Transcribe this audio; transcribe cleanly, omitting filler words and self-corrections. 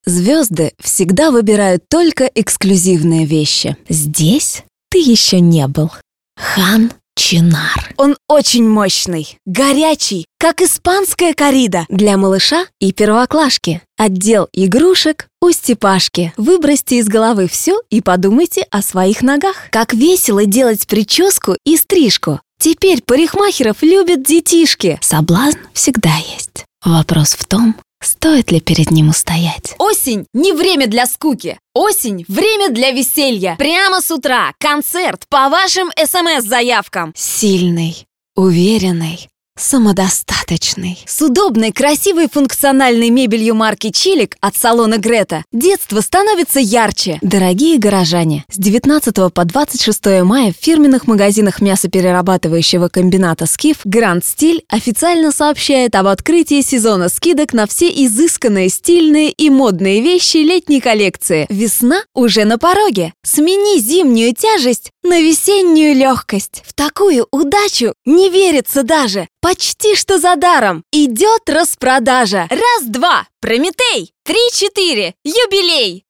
Звезды всегда выбирают только эксклюзивные вещи. Здесь ты еще не был. Хан Чинар. Он очень мощный, горячий, как испанская коррида. Для малыша и первоклашки. Отдел игрушек у Степашки. Выбросьте из головы все и подумайте о своих ногах. Как весело делать прическу и стрижку. Теперь парикмахеров любят детишки. Соблазн всегда есть. Вопрос в том, стоит ли перед ним устоять. Осень не время для скуки. Осень – время для веселья. Прямо с утра концерт по вашим СМС-заявкам. Сильный, уверенный, самодостаточный. С удобной, красивой, функциональной мебелью марки «Чилик» от салона Грета детство становится ярче. Дорогие горожане, с 19 по 26 мая в фирменных магазинах мясоперерабатывающего комбината «Скиф» Гранд Стиль официально сообщает об открытии сезона скидок на все изысканные, стильные и модные вещи летней коллекции. Весна уже на пороге. Смени зимнюю тяжесть на весеннюю легкость. В такую удачу не верится даже. Почти что за даром. Идет распродажа. 1, 2, Прометей. 3, 4, юбилей.